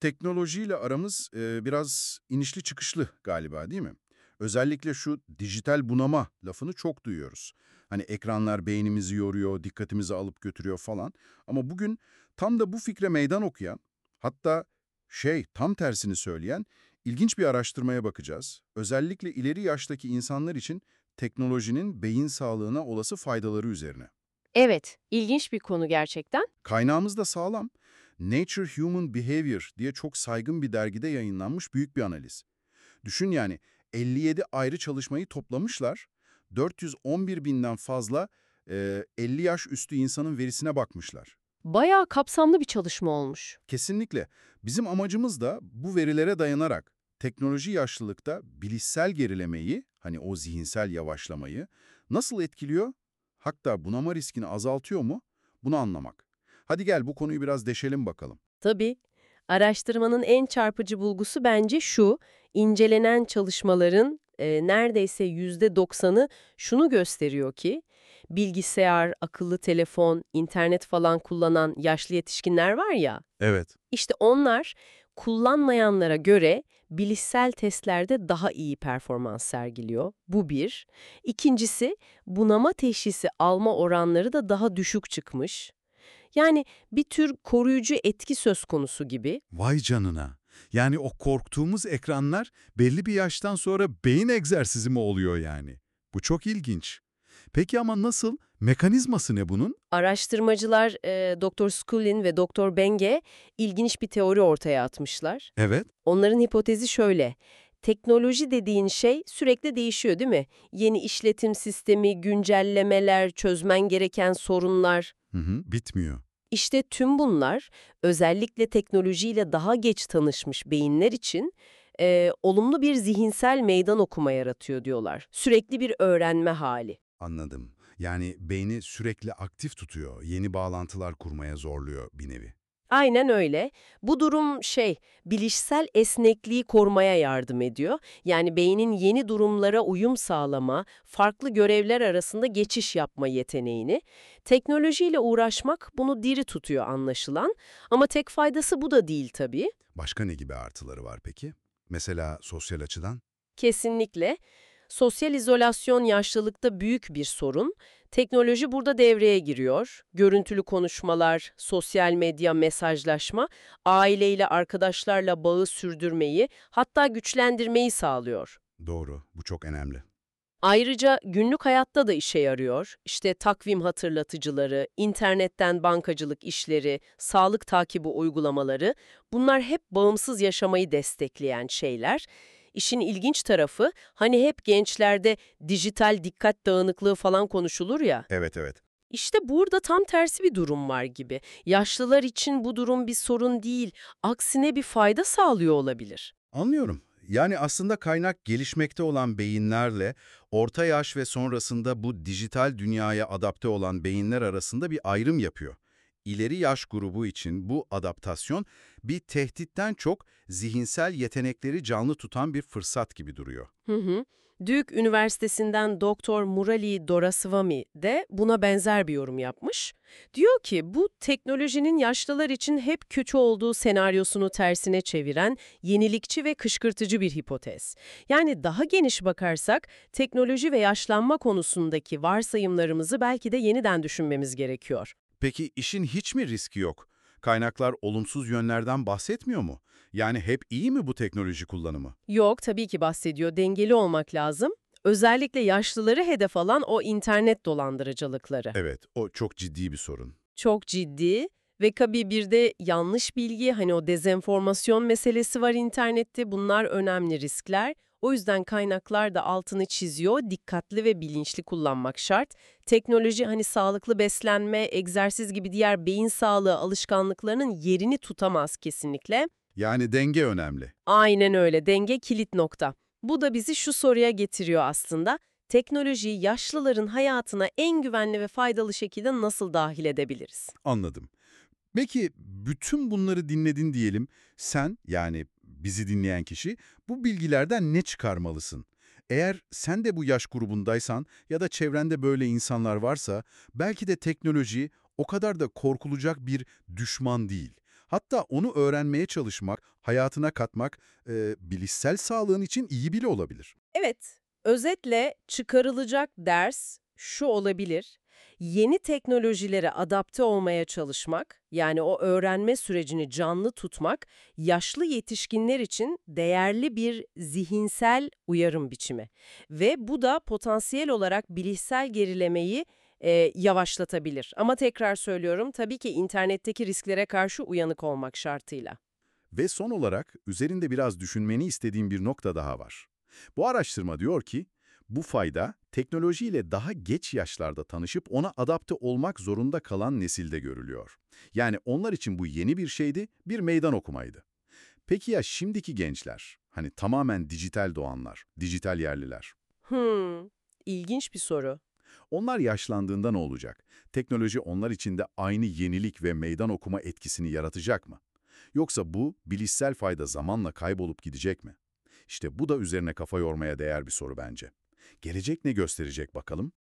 Teknolojiyle aramız biraz inişli çıkışlı galiba, değil mi? Özellikle şu dijital bunama lafını çok duyuyoruz. Hani ekranlar beynimizi yoruyor, dikkatimizi alıp götürüyor falan. Ama bugün tam da bu fikre meydan okuyan, hatta tam tersini söyleyen ilginç bir araştırmaya bakacağız. Özellikle ileri yaştaki insanlar için teknolojinin beyin sağlığına olası faydaları üzerine. Evet, ilginç bir konu gerçekten. Kaynağımız da sağlam. Nature Human Behavior diye çok saygın bir dergide yayınlanmış büyük bir analiz. Düşün yani 57 ayrı çalışmayı toplamışlar. 411 binden fazla 50 yaş üstü insanın verisine bakmışlar. Bayağı kapsamlı bir çalışma olmuş. Kesinlikle. Bizim amacımız da bu verilere dayanarak teknoloji yaşlılıkta bilişsel gerilemeyi, hani o zihinsel yavaşlamayı nasıl etkiliyor? Hatta bunama riskini azaltıyor mu? Bunu anlamak. Hadi gel bu konuyu biraz deşelim bakalım. Tabii, araştırmanın en çarpıcı bulgusu bence şu: incelenen çalışmaların neredeyse %90'ı şunu gösteriyor ki, bilgisayar, akıllı telefon, internet falan kullanan yaşlı yetişkinler var ya, Evet. işte onlar kullanmayanlara göre bilişsel testlerde daha iyi performans sergiliyor. Bu bir. İkincisi, bunama teşhisi alma oranları da daha düşük çıkmış. Yani bir tür koruyucu etki söz konusu gibi. Vay canına. Yani o korktuğumuz ekranlar belli bir yaştan sonra beyin egzersizi mi oluyor yani? Bu çok ilginç. Peki ama nasıl? Mekanizması ne bunun? Araştırmacılar Dr. Scullin ve Dr. Benge ilginç bir teori ortaya atmışlar. Evet, Onların hipotezi şöyle: teknoloji dediğin şey sürekli değişiyor, değil mi? Yeni işletim sistemi, güncellemeler, çözmen gereken sorunlar. bitmiyor. İşte tüm bunlar özellikle teknolojiyle daha geç tanışmış beyinler için olumlu bir zihinsel meydan okuma yaratıyor diyorlar. Sürekli bir öğrenme hali. Anladım. Yani beyni sürekli aktif tutuyor, yeni bağlantılar kurmaya zorluyor bir nevi. Aynen öyle. Bu durum bilişsel esnekliği korumaya yardım ediyor. Yani beynin yeni durumlara uyum sağlama, farklı görevler arasında geçiş yapma yeteneğini. Teknolojiyle uğraşmak bunu diri tutuyor anlaşılan. Ama tek faydası bu da değil tabii. Başka ne gibi artıları var peki? Mesela sosyal açıdan? Kesinlikle. Sosyal izolasyon yaşlılıkta büyük bir sorun. Teknoloji burada devreye giriyor. Görüntülü konuşmalar, sosyal medya, mesajlaşma, aileyle, arkadaşlarla bağı sürdürmeyi, hatta güçlendirmeyi sağlıyor. Doğru, bu çok önemli. Ayrıca günlük hayatta da işe yarıyor. İşte takvim hatırlatıcıları, internetten bankacılık işleri, sağlık takibi uygulamaları, bunlar hep bağımsız yaşamayı destekleyen şeyler. İşin ilginç tarafı, hani hep gençlerde dijital dikkat dağınıklığı falan konuşulur ya, Evet, evet. işte burada tam tersi bir durum var gibi. Yaşlılar için bu durum bir sorun değil, aksine bir fayda sağlıyor olabilir. Anlıyorum. Yani aslında kaynak gelişmekte olan beyinlerle orta yaş ve sonrasında bu dijital dünyaya adapte olan beyinler arasında bir ayrım yapıyor. İleri yaş grubu için bu adaptasyon bir tehditten çok zihinsel yetenekleri canlı tutan bir fırsat gibi duruyor. Hı hı. Duke Üniversitesi'nden Doktor Murali Doraiswamy de buna benzer bir yorum yapmış. Diyor ki bu teknolojinin yaşlılar için hep kötü olduğu senaryosunu tersine çeviren yenilikçi ve kışkırtıcı bir hipotez. Yani daha geniş bakarsak teknoloji ve yaşlanma konusundaki varsayımlarımızı belki de yeniden düşünmemiz gerekiyor. Peki işin hiç mi riski yok? Kaynaklar olumsuz yönlerden bahsetmiyor mu? Yani hep iyi mi bu teknoloji kullanımı? Yok, tabii ki bahsediyor. Dengeli olmak lazım. Özellikle yaşlıları hedef alan o internet dolandırıcılıkları. Evet, o çok ciddi bir sorun. Çok ciddi ve tabii bir de yanlış bilgi, hani o dezenformasyon meselesi var internette. Bunlar önemli riskler. O yüzden kaynaklar da altını çiziyor. Dikkatli ve bilinçli kullanmak şart. Teknoloji hani sağlıklı beslenme, egzersiz gibi diğer beyin sağlığı alışkanlıklarının yerini tutamaz kesinlikle. Yani denge önemli. Aynen öyle. Denge kilit nokta. Bu da bizi şu soruya getiriyor aslında. Teknolojiyi yaşlıların hayatına en güvenli ve faydalı şekilde nasıl dahil edebiliriz? Anladım. Peki bütün bunları dinledin diyelim. Sen yani bizi dinleyen kişi bu bilgilerden ne çıkarmalısın? Eğer sen de bu yaş grubundaysan ya da çevrende böyle insanlar varsa belki de teknoloji o kadar da korkulacak bir düşman değil. Hatta onu öğrenmeye çalışmak, hayatına katmak, bilişsel sağlığın için iyi bile olabilir. Evet, özetle çıkarılacak ders şu olabilir. Yeni teknolojilere adapte olmaya çalışmak, yani o öğrenme sürecini canlı tutmak, yaşlı yetişkinler için değerli bir zihinsel uyarım biçimi. Ve bu da potansiyel olarak bilişsel gerilemeyi yavaşlatabilir. Ama tekrar söylüyorum, tabii ki internetteki risklere karşı uyanık olmak şartıyla. Ve son olarak üzerinde biraz düşünmeni istediğim bir nokta daha var. Bu araştırma diyor ki, bu fayda teknolojiyle daha geç yaşlarda tanışıp ona adapte olmak zorunda kalan nesilde görülüyor. Yani onlar için bu yeni bir şeydi, bir meydan okumaydı. Peki ya şimdiki gençler, hani tamamen dijital doğanlar, dijital yerliler? Hmm, ilginç bir soru. Onlar yaşlandığında ne olacak? Teknoloji onlar için de aynı yenilik ve meydan okuma etkisini yaratacak mı? Yoksa bu bilişsel fayda zamanla kaybolup gidecek mi? İşte bu da üzerine kafa yormaya değer bir soru bence. Gelecek ne gösterecek bakalım?